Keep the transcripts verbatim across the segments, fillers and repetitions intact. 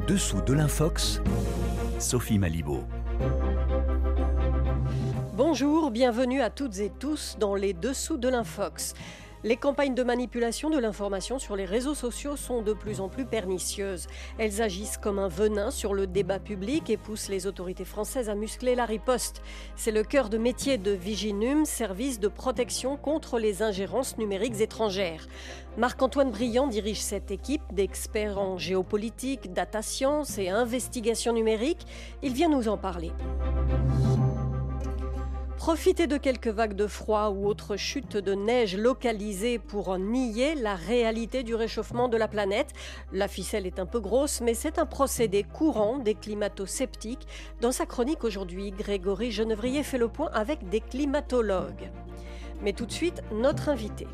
Dessous de l'Infox, Sophie Malibaud. Bonjour, bienvenue à toutes et tous dans les Dessous de l'Infox. Les campagnes de manipulation de l'information sur les réseaux sociaux sont de plus en plus pernicieuses. Elles agissent comme un venin sur le débat public et poussent les autorités françaises à muscler la riposte. C'est le cœur de métier de Viginum, service de protection contre les ingérences numériques étrangères. Marc-Antoine Briand dirige cette équipe d'experts en géopolitique, data science et investigation numérique. Il vient nous en parler. Profiter de quelques vagues de froid ou autres chutes de neige localisées pour nier la réalité du réchauffement de la planète. La ficelle est un peu grosse, mais c'est un procédé courant des climato-sceptiques. Dans sa chronique aujourd'hui, Grégory Genevrier fait le point avec des climatologues. Mais tout de suite, notre invité.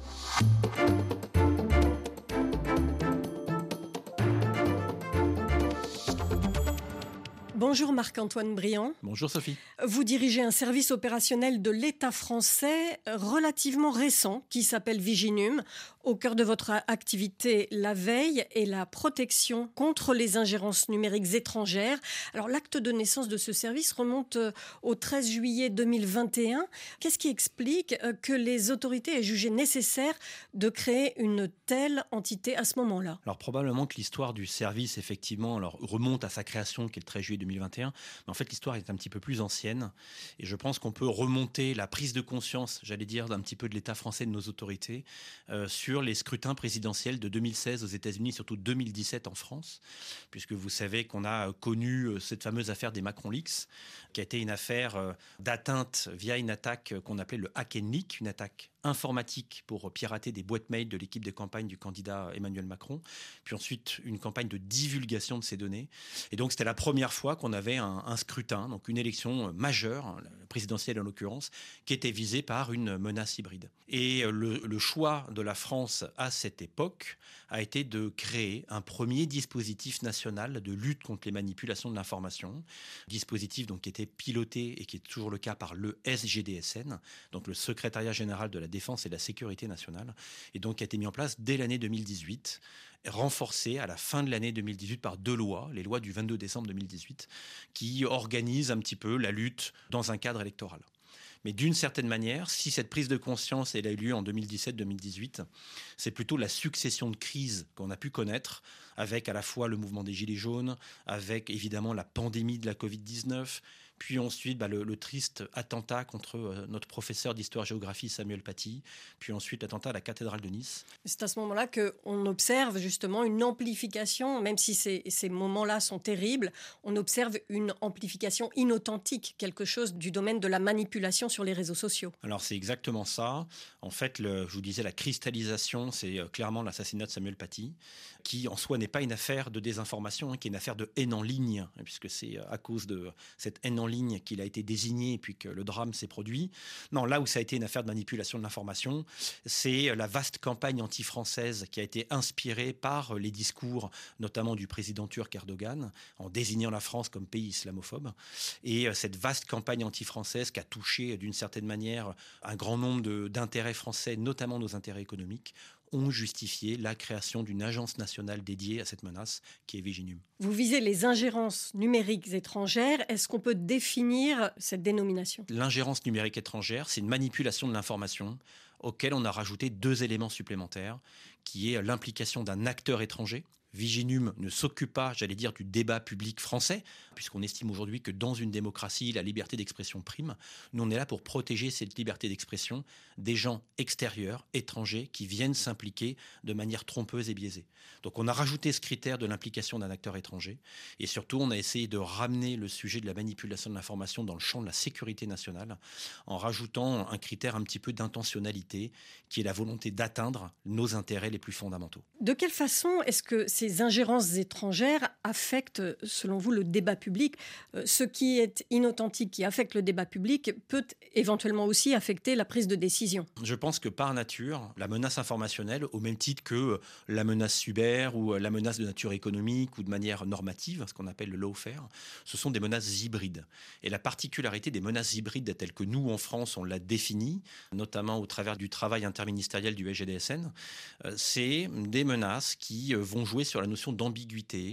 Bonjour Marc-Antoine Briand. Bonjour Sophie. Vous dirigez un service opérationnel de l'État français relativement récent qui s'appelle Viginum. Au cœur de votre activité, la veille et la protection contre les ingérences numériques étrangères. Alors l'acte de naissance de ce service remonte au treize juillet deux mille vingt et un. Qu'est-ce qui explique que les autorités aient jugé nécessaire de créer une telle entité à ce moment-là ? Alors probablement que l'histoire du service effectivement alors, remonte à sa création qui est le treize juillet deux mille vingt et un, mais en fait l'histoire est un petit peu plus ancienne et je pense qu'on peut remonter la prise de conscience, j'allais dire, d'un petit peu de l'État français, de nos autorités, euh, sur les scrutins présidentiels de deux mille seize aux États-Unis, surtout deux mille dix-sept en France, puisque vous savez qu'on a connu cette fameuse affaire des Macron Leaks, qui a été une affaire d'atteinte via une attaque qu'on appelait le hack and leak, une attaque informatique pour pirater des boîtes mail de l'équipe de campagne du candidat Emmanuel Macron, puis ensuite une campagne de divulgation de ces données. Et donc c'était la première fois qu'on avait un, un scrutin, donc une élection majeure, présidentielle en l'occurrence, qui était visée par une menace hybride. Et le, le choix de la France à cette époque a été de créer un premier dispositif national de lutte contre les manipulations de l'information, dispositif donc qui était piloté et qui est toujours le cas par le S G D S N, donc le Secrétariat général de la Défense et de la Sécurité nationale, et donc qui a été mis en place dès l'année deux mille dix-huit, renforcé à la fin de l'année deux mille dix-huit par deux lois, les lois du vingt-deux décembre deux mille dix-huit, qui organisent un petit peu la lutte dans un cadre électoral. Mais d'une certaine manière, si cette prise de conscience elle a eu lieu en deux mille dix-sept deux mille dix-huit, c'est plutôt la succession de crises qu'on a pu connaître, avec à la fois le mouvement des Gilets jaunes, avec évidemment la pandémie de la covid dix-neuf, puis ensuite bah, le, le triste attentat contre euh, notre professeur d'histoire-géographie Samuel Paty, puis ensuite l'attentat à la cathédrale de Nice. C'est à ce moment-là qu'on observe justement une amplification, même si ces, ces moments-là sont terribles, on observe une amplification inauthentique, quelque chose du domaine de la manipulation sur les réseaux sociaux. Alors c'est exactement ça. En fait, le, je vous disais, la cristallisation, c'est euh, clairement l'assassinat de Samuel Paty, qui en soi n'est pas une affaire de désinformation, hein, qui est une affaire de haine en ligne, puisque c'est à cause de cette haine en ligne qu'il a été désigné et puis que le drame s'est produit. Non, là où ça a été une affaire de manipulation de l'information, c'est la vaste campagne anti-française qui a été inspirée par les discours, notamment du président turc Erdogan, en désignant la France comme pays islamophobe. Et cette vaste campagne anti-française qui a touché d'une certaine manière un grand nombre de, d'intérêts français, notamment nos intérêts économiques, ont justifié la création d'une agence nationale dédiée à cette menace qui est Viginum. Vous visez les ingérences numériques étrangères. Est-ce qu'on peut définir cette dénomination ? L'ingérence numérique étrangère, c'est une manipulation de l'information auquel on a rajouté deux éléments supplémentaires, qui est l'implication d'un acteur étranger. Viginum ne s'occupe pas, j'allais dire, du débat public français, puisqu'on estime aujourd'hui que dans une démocratie, la liberté d'expression prime. Nous, on est là pour protéger cette liberté d'expression des gens extérieurs, étrangers, qui viennent s'impliquer de manière trompeuse et biaisée. Donc on a rajouté ce critère de l'implication d'un acteur étranger, et surtout on a essayé de ramener le sujet de la manipulation de l'information dans le champ de la sécurité nationale, en rajoutant un critère un petit peu d'intentionnalité, qui est la volonté d'atteindre nos intérêts les plus fondamentaux. De quelle façon est-ce que ces ingérences étrangères affectent, selon vous, le débat public ? Ce qui est inauthentique, qui affecte le débat public, peut éventuellement aussi affecter la prise de décision. Je pense que par nature, la menace informationnelle, au même titre que la menace cyber ou la menace de nature économique ou de manière normative, ce qu'on appelle le lawfare, ce sont des menaces hybrides. Et la particularité des menaces hybrides telles que nous, en France, on l'a définie, notamment au travers du travail interministériel du S G D S N, c'est des menaces qui vont jouer sur la notion d'ambiguïté,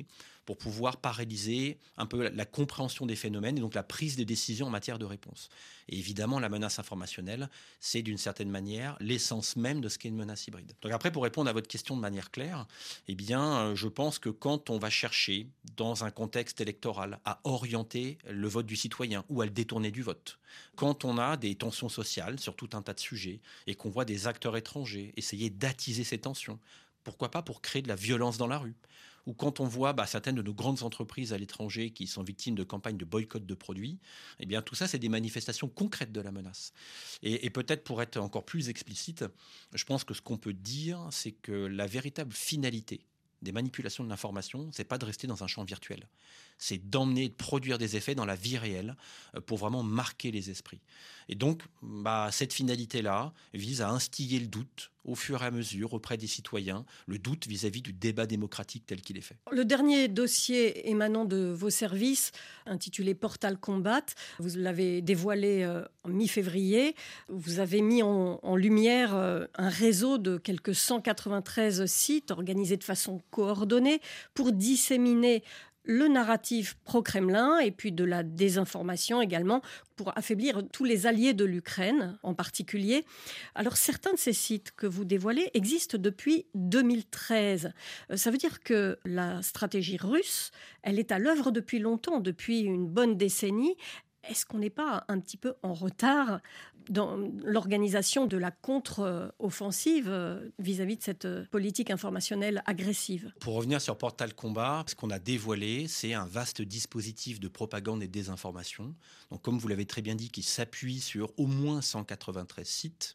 pour pouvoir paralyser un peu la, la compréhension des phénomènes et donc la prise de décision en matière de réponse. Et évidemment, la menace informationnelle, c'est d'une certaine manière l'essence même de ce qu'est une menace hybride. Donc après, pour répondre à votre question de manière claire, eh bien, je pense que quand on va chercher, dans un contexte électoral, à orienter le vote du citoyen ou à le détourner du vote, quand on a des tensions sociales sur tout un tas de sujets et qu'on voit des acteurs étrangers essayer d'attiser ces tensions, pourquoi pas pour créer de la violence dans la rue ? Ou quand on voit bah, certaines de nos grandes entreprises à l'étranger qui sont victimes de campagnes de boycott de produits, eh bien tout ça, c'est des manifestations concrètes de la menace. Et, et peut-être pour être encore plus explicite, je pense que ce qu'on peut dire, c'est que la véritable finalité des manipulations de l'information, c'est pas de rester dans un champ virtuel. C'est d'emmener, de produire des effets dans la vie réelle pour vraiment marquer les esprits. Et donc, bah, cette finalité-là vise à instiller le doute au fur et à mesure auprès des citoyens, le doute vis-à-vis du débat démocratique tel qu'il est fait. Le dernier dossier émanant de vos services, intitulé Portal Combat, vous l'avez dévoilé euh, en mi-février. Vous avez mis en, en lumière euh, un réseau de quelques cent quatre-vingt-treize sites organisés de façon coordonnée pour disséminer le narratif pro-Kremlin et puis de la désinformation également pour affaiblir tous les alliés de l'Ukraine en particulier. Alors certains de ces sites que vous dévoilez existent depuis deux mille treize. Ça veut dire que la stratégie russe, elle est à l'œuvre depuis longtemps, depuis une bonne décennie. Est-ce qu'on n'est pas un petit peu en retard dans l'organisation de la contre-offensive vis-à-vis de cette politique informationnelle agressive ? Pour revenir sur Portal Combat, ce qu'on a dévoilé, c'est un vaste dispositif de propagande et de désinformation. Donc, comme vous l'avez très bien dit, qui s'appuie sur au moins cent quatre-vingt-treize sites.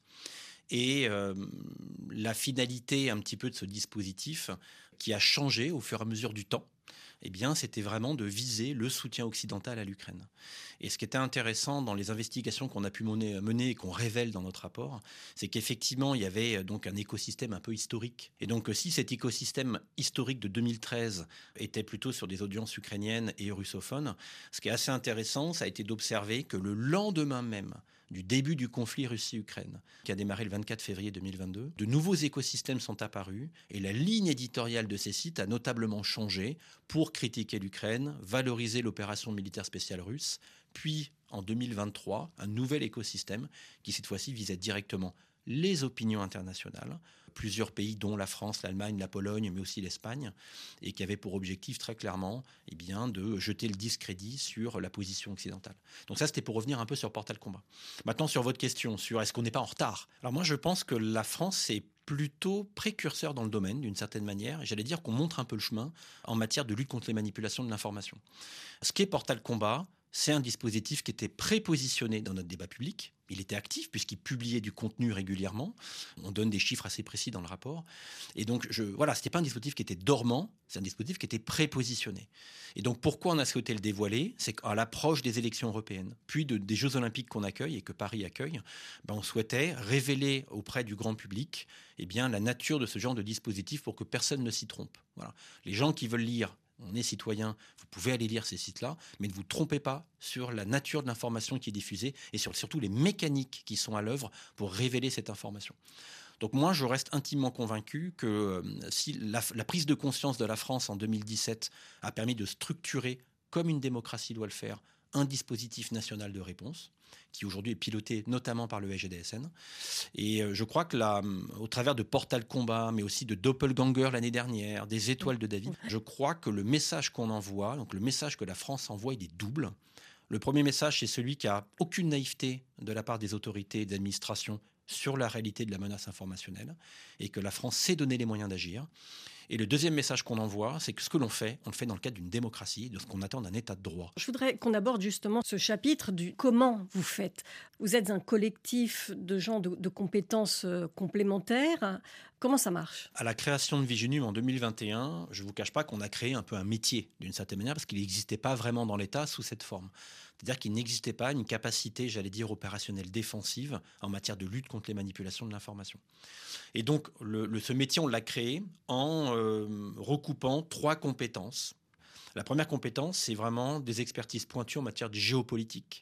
Et euh, la finalité un petit peu de ce dispositif, qui a changé au fur et à mesure du temps, eh bien, c'était vraiment de viser le soutien occidental à l'Ukraine. Et ce qui était intéressant dans les investigations qu'on a pu mener, mener et qu'on révèle dans notre rapport, c'est qu'effectivement, il y avait donc un écosystème un peu historique. Et donc, si cet écosystème historique de deux mille treize était plutôt sur des audiences ukrainiennes et russophones, ce qui est assez intéressant, ça a été d'observer que le lendemain même du début du conflit Russie-Ukraine, qui a démarré le vingt-quatre février deux mille vingt-deux, de nouveaux écosystèmes sont apparus et la ligne éditoriale de ces sites a notablement changé pour critiquer l'Ukraine, valoriser l'opération militaire spéciale russe, puis en deux mille vingt-trois, un nouvel écosystème qui cette fois-ci visait directement les opinions internationales, plusieurs pays dont la France, l'Allemagne, la Pologne, mais aussi l'Espagne, et qui avait pour objectif très clairement eh bien, de jeter le discrédit sur la position occidentale. Donc ça, c'était pour revenir un peu sur Portal Combat. Maintenant, sur votre question, sur est-ce qu'on n'est pas en retard ? Alors moi, je pense que la France est plutôt précurseur dans le domaine, d'une certaine manière, et j'allais dire qu'on montre un peu le chemin en matière de lutte contre les manipulations de l'information. Ce qu'est Portal Combat, c'est un dispositif qui était prépositionné dans notre débat public. Il était actif puisqu'il publiait du contenu régulièrement. On donne des chiffres assez précis dans le rapport. Et donc, je, voilà, ce n'était pas un dispositif qui était dormant, c'est un dispositif qui était prépositionné. Et donc, pourquoi on a souhaité le dévoiler ? C'est qu'à l'approche des élections européennes, puis de, des Jeux Olympiques qu'on accueille et que Paris accueille, ben on souhaitait révéler auprès du grand public eh bien, la nature de ce genre de dispositif pour que personne ne s'y trompe. Voilà. Les gens qui veulent lire, on est citoyen, vous pouvez aller lire ces sites-là, mais ne vous trompez pas sur la nature de l'information qui est diffusée et sur surtout les mécaniques qui sont à l'œuvre pour révéler cette information. Donc moi, je reste intimement convaincu que euh, si la, la prise de conscience de la France en deux mille dix-sept a permis de structurer, comme une démocratie doit le faire, un dispositif national de réponse, qui aujourd'hui est piloté notamment par le S G D S N. Et je crois que là, au travers de Portal Combat, mais aussi de Doppelganger l'année dernière, des Étoiles de David, je crois que le message qu'on envoie, donc le message que la France envoie, il est double. Le premier message, c'est celui qui n'a aucune naïveté de la part des autorités et des administrations sur la réalité de la menace informationnelle et que la France sait donner les moyens d'agir. Et le deuxième message qu'on envoie, c'est que ce que l'on fait, on le fait dans le cadre d'une démocratie, de ce qu'on attend d'un état de droit. Je voudrais qu'on aborde justement ce chapitre du comment vous faites. Vous êtes un collectif de gens de, de compétences complémentaires. Comment ça marche ? À la création de Viginum en deux mille vingt et un, je ne vous cache pas qu'on a créé un peu un métier d'une certaine manière parce qu'il n'existait pas vraiment dans l'État sous cette forme. C'est-à-dire qu'il n'existait pas une capacité, j'allais dire, opérationnelle défensive en matière de lutte contre les manipulations de l'information. Et donc, le, le, ce métier, on l'a créé en euh, recoupant trois compétences. La première compétence, c'est vraiment des expertises pointues en matière de géopolitique,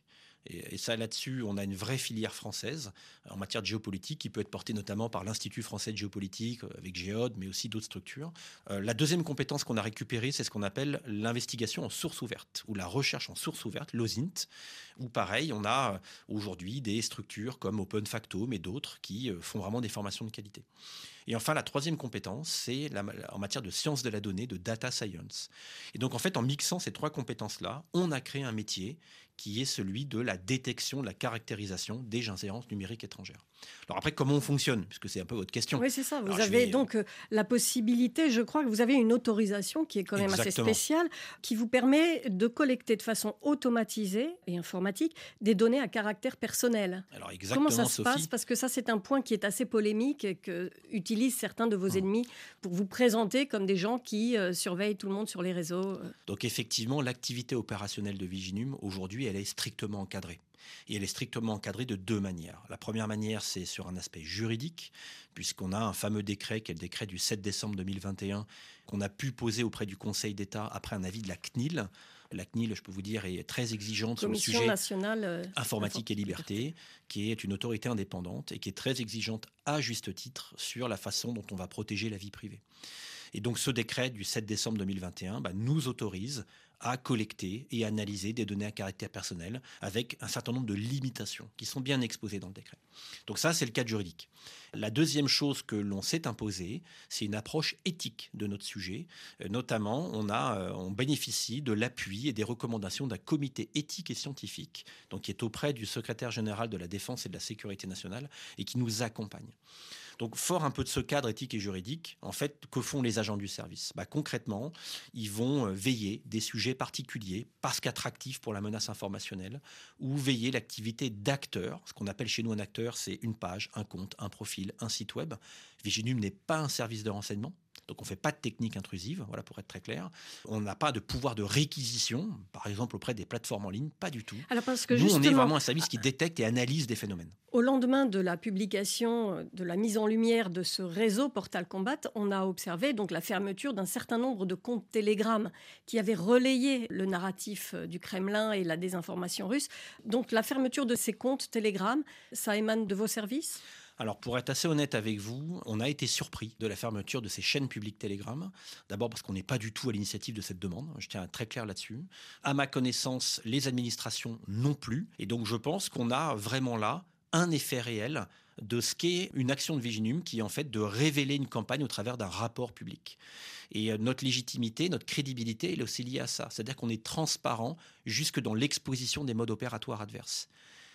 Et, et ça, là-dessus, on a une vraie filière française en matière de géopolitique qui peut être portée notamment par l'Institut français de géopolitique, avec Géode, mais aussi d'autres structures. Euh, la deuxième compétence qu'on a récupérée, c'est ce qu'on appelle l'investigation en source ouverte, ou la recherche en source ouverte, l'O S I N T, où pareil, on a aujourd'hui des structures comme OpenFacto, mais d'autres qui font vraiment des formations de qualité. Et enfin, la troisième compétence, c'est la, en matière de sciences de la donnée, de data science. Et donc, en fait, en mixant ces trois compétences-là, on a créé un métier qui est celui de la détection, de la caractérisation des ingérences numériques étrangères. Alors après, comment on fonctionne ? Puisque c'est un peu votre question. Oui, c'est ça. Vous Alors, avez vais... donc euh, la possibilité, je crois que vous avez une autorisation qui est quand même Exactement. assez spéciale, qui vous permet de collecter de façon automatisée et informatique des données à caractère personnel. Alors exactement, comment ça se Sophie. passe ? Parce que ça, c'est un point qui est assez polémique et que utilisent certains de vos hum. ennemis pour vous présenter comme des gens qui euh, surveillent tout le monde sur les réseaux. Donc effectivement, l'activité opérationnelle de Viginum, aujourd'hui, elle est strictement encadrée. Et elle est strictement encadrée de deux manières. La première manière, c'est sur un aspect juridique, puisqu'on a un fameux décret, qui est le décret du sept décembre deux mille vingt et un, qu'on a pu poser auprès du Conseil d'État après un avis de la C N I L. La C N I L, je peux vous dire, est très exigeante Commission sur le sujet nationale euh, informatique et liberté, liberté, qui est une autorité indépendante et qui est très exigeante à juste titre sur la façon dont on va protéger la vie privée. Et donc ce décret du sept décembre deux mille vingt et un bah, nous autorise à collecter et analyser des données à caractère personnel avec un certain nombre de limitations qui sont bien exposées dans le décret. Donc ça, c'est le cadre juridique. La deuxième chose que l'on s'est imposée, c'est une approche éthique de notre sujet. Euh, notamment, on, a, euh, on bénéficie de l'appui et des recommandations d'un comité éthique et scientifique, donc qui est auprès du secrétaire général de la Défense et de la Sécurité nationale et qui nous accompagne. Donc, fort un peu de ce cadre éthique et juridique, en fait, que font les agents du service ? Bah, concrètement, ils vont veiller des sujets particuliers, parce qu'attractifs pour la menace informationnelle, ou veiller l'activité d'acteurs. Ce qu'on appelle chez nous un acteur, c'est une page, un compte, un profil, un site web. Viginum n'est pas un service de renseignement. Donc, on ne fait pas de technique intrusive, voilà, pour être très clair. On n'a pas de pouvoir de réquisition, par exemple, auprès des plateformes en ligne, pas du tout. Alors parce que Nous, justement, on est vraiment un service qui détecte et analyse des phénomènes. Au lendemain de la publication, de la mise en lumière de ce réseau Portal Combat, on a observé donc la fermeture d'un certain nombre de comptes Telegram qui avaient relayé le narratif du Kremlin et la désinformation russe. Donc la fermeture de ces comptes Telegram, ça émane de vos services ? Alors, pour être assez honnête avec vous, on a été surpris de la fermeture de ces chaînes publiques Telegram. D'abord parce qu'on n'est pas du tout à l'initiative de cette demande. Je tiens à être très clair là-dessus. À ma connaissance, les administrations non plus. Et donc, je pense qu'on a vraiment là un effet réel de ce qu'est une action de Viginum, qui est en fait de révéler une campagne au travers d'un rapport public. Et notre légitimité, notre crédibilité, elle est aussi liée à ça. C'est-à-dire qu'on est transparent jusque dans l'exposition des modes opératoires adverses.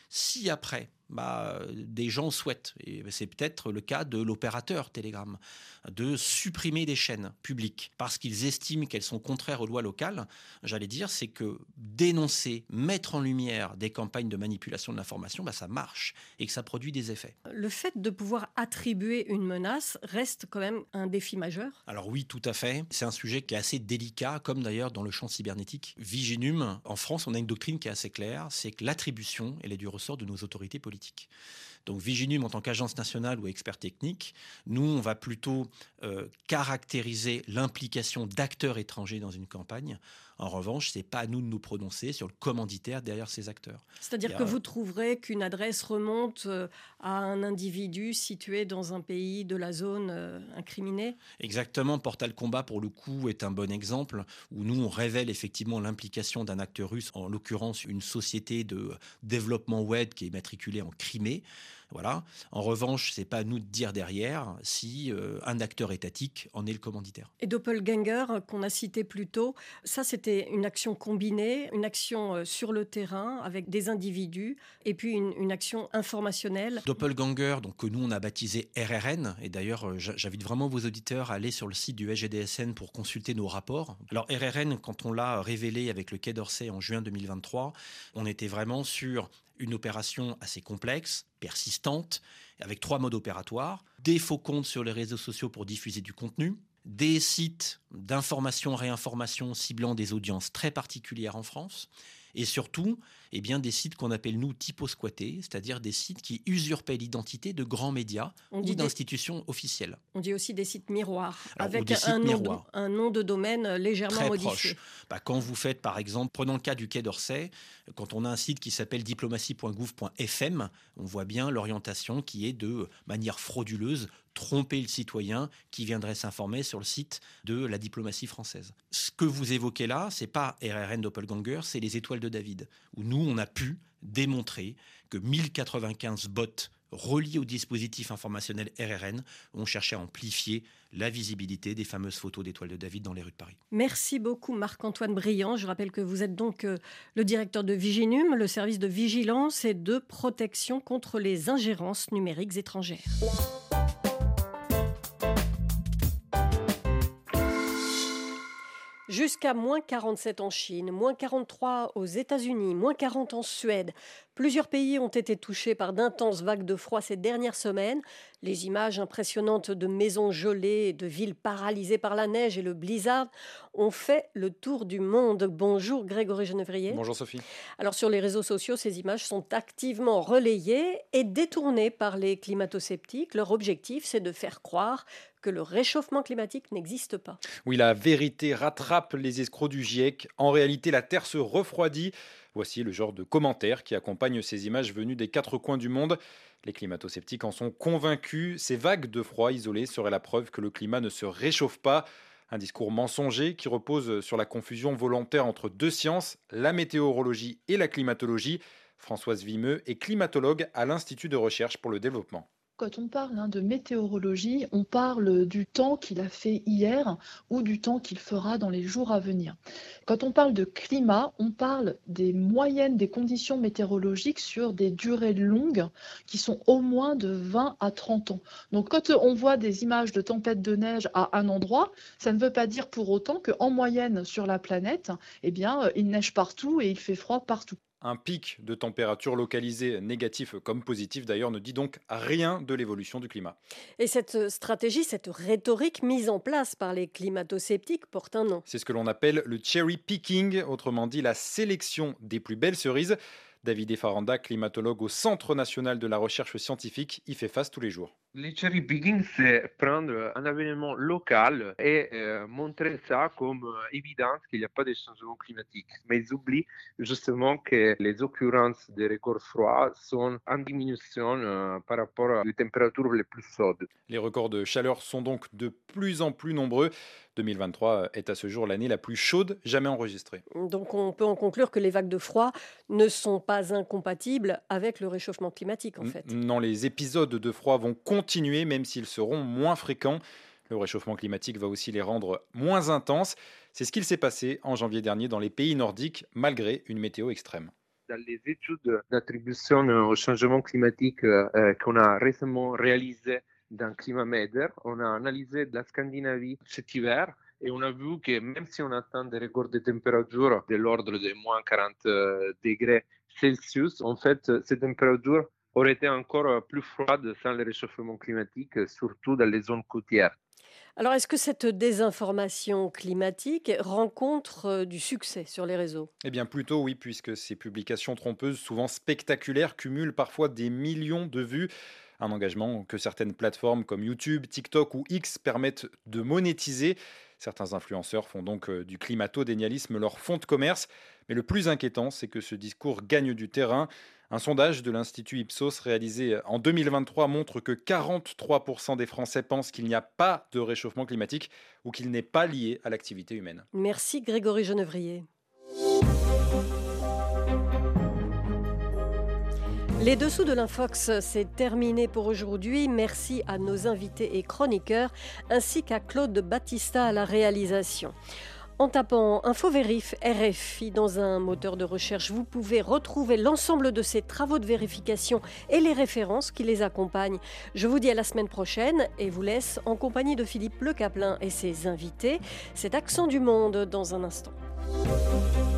Si après, bah, des gens souhaitent, et c'est peut-être le cas de l'opérateur Telegram, de supprimer des chaînes publiques parce qu'ils estiment qu'elles sont contraires aux lois locales, j'allais dire, c'est que dénoncer, mettre en lumière des campagnes de manipulation de l'information, bah, ça marche et que ça produit des effets. Le fait de pouvoir attribuer une menace reste quand même un défi majeur. Alors oui, tout à fait. C'est un sujet qui est assez délicat, comme d'ailleurs dans le champ cybernétique. Viginum, en France, on a une doctrine qui est assez claire, c'est que l'attribution, elle est du ressort de nos autorités politiques. Donc Viginum, en tant qu'agence nationale ou expert technique, nous, on va plutôt euh, caractériser l'implication d'acteurs étrangers dans une campagne. En revanche, ce n'est pas à nous de nous prononcer sur le commanditaire derrière ces acteurs. C'est-à-dire a... que vous trouverez qu'une adresse remonte à un individu situé dans un pays de la zone euh, incriminée ? Exactement. Portal Combat, pour le coup, est un bon exemple où nous, on révèle effectivement l'implication d'un acteur russe, en l'occurrence une société de développement web qui est matriculée en Crimée. Voilà. En revanche, ce n'est pas à nous de dire derrière si euh, un acteur étatique en est le commanditaire. Et Doppelganger, qu'on a cité plus tôt, ça c'était une action combinée, une action euh, sur le terrain avec des individus et puis une, une action informationnelle. Doppelganger, donc, que nous on a baptisé R R N, et d'ailleurs euh, j'invite vraiment vos auditeurs à aller sur le site du S G D S N pour consulter nos rapports. Alors R R N, quand on l'a révélé avec le Quai d'Orsay en juin deux mille vingt-trois, on était vraiment sur une opération assez complexe, persistante, avec trois modes opératoires. Des faux comptes sur les réseaux sociaux pour diffuser du contenu, des sites d'information, réinformation ciblant des audiences très particulières en France, Et surtout, eh bien, des sites qu'on appelle, nous, typo-squattés, c'est-à-dire des sites qui usurpaient l'identité de grands médias On ou dit des- d'institutions officielles. On dit aussi des sites miroirs, Alors, ou avec des sites un, nom de, miroirs. un nom de domaine légèrement Très modifié. proche. Bah, quand vous faites, par exemple, prenons le cas du Quai d'Orsay, quand on a un site qui s'appelle diplomatie point gouv point f m, on voit bien l'orientation qui est de manière frauduleuse tromper le citoyen qui viendrait s'informer sur le site de la diplomatie française. Ce que vous évoquez là, c'est pas R R N Doppelganger, c'est les étoiles de David, où nous, on a pu démontrer que mille quatre-vingt-quinze bots reliés au dispositif informationnel R R N ont cherché à amplifier la visibilité des fameuses photos d'étoiles de David dans les rues de Paris. Merci beaucoup Marc-Antoine Briand. Je rappelle que vous êtes donc euh, le directeur de Viginum, le service de vigilance et de protection contre les ingérences numériques étrangères. Jusqu'à moins quarante-sept en Chine, moins quarante-trois aux États-Unis, moins quarante en Suède. Plusieurs pays ont été touchés par d'intenses vagues de froid ces dernières semaines. Les images impressionnantes de maisons gelées et de villes paralysées par la neige et le blizzard ont fait le tour du monde. Bonjour Grégory Genevrier. Bonjour Sophie. Alors sur les réseaux sociaux, ces images sont activement relayées et détournées par les climato-sceptiques. Leur objectif, c'est de faire croire que le réchauffement climatique n'existe pas. Oui, la vérité rattrape les escrocs du GIEC. En réalité, la Terre se refroidit. Voici le genre de commentaires qui accompagnent ces images venues des quatre coins du monde. Les climato-sceptiques en sont convaincus. Ces vagues de froid isolées seraient la preuve que le climat ne se réchauffe pas. Un discours mensonger qui repose sur la confusion volontaire entre deux sciences, la météorologie et la climatologie. Françoise Vimeux est climatologue à l'Institut de recherche pour le développement. Quand on parle hein, de météorologie, on parle du temps qu'il a fait hier ou du temps qu'il fera dans les jours à venir. Quand on parle de climat, on parle des moyennes des conditions météorologiques sur des durées longues qui sont au moins de vingt à trente ans. Donc quand on voit des images de tempêtes de neige à un endroit, ça ne veut pas dire pour autant qu'en moyenne sur la planète, eh bien, il neige partout et il fait froid partout. Un pic de température localisé négatif comme positif d'ailleurs ne dit donc rien de l'évolution du climat. Et cette stratégie, cette rhétorique mise en place par les climato-sceptiques porte un nom. C'est ce que l'on appelle le cherry picking, autrement dit la sélection des plus belles cerises. David Efaranda, climatologue au Centre national de la recherche scientifique, y fait face tous les jours. Le cherry picking, c'est prendre un événement local et euh, montrer ça comme euh, évidence qu'il n'y a pas de changement climatique. Mais ils oublient justement que les occurrences des records froids sont en diminution euh, par rapport aux températures les plus chaudes. Les records de chaleur sont donc de plus en plus nombreux. deux mille vingt-trois est à ce jour l'année la plus chaude jamais enregistrée. Donc on peut en conclure que les vagues de froid ne sont pas incompatibles avec le réchauffement climatique en fait. Non, les épisodes de froid vont continuer même s'ils seront moins fréquents. Le réchauffement climatique va aussi les rendre moins intenses. C'est ce qu'il s'est passé en janvier dernier dans les pays nordiques malgré une météo extrême. Dans les études d'attribution au changement climatique euh, qu'on a récemment réalisées dans Climameter, on a analysé la Scandinavie cet hiver et on a vu que même si on atteint des records de température de l'ordre de moins quarante degrés Celsius, en fait, ces températures auraient été encore plus froides sans le réchauffement climatique, surtout dans les zones côtières. Alors est-ce que cette désinformation climatique rencontre du succès sur les réseaux ? Eh bien plutôt oui, puisque ces publications trompeuses, souvent spectaculaires, cumulent parfois des millions de vues. Un engagement que certaines plateformes comme YouTube, TikTok ou X permettent de monétiser. Certains influenceurs font donc du climato-dénialisme leur fonds de commerce. Mais le plus inquiétant, c'est que ce discours gagne du terrain. Un sondage de l'Institut Ipsos réalisé en deux mille vingt-trois montre que quarante-trois pour cent des Français pensent qu'il n'y a pas de réchauffement climatique ou qu'il n'est pas lié à l'activité humaine. Merci Grégory Genevrier. Les dessous de l'Infox, c'est terminé pour aujourd'hui. Merci à nos invités et chroniqueurs, ainsi qu'à Claude Battista à la réalisation. En tapant InfoVérif R F I dans un moteur de recherche, vous pouvez retrouver l'ensemble de ces travaux de vérification et les références qui les accompagnent. Je vous dis à la semaine prochaine et vous laisse en compagnie de Philippe Le Caplin et ses invités. C'est Accent du Monde dans un instant.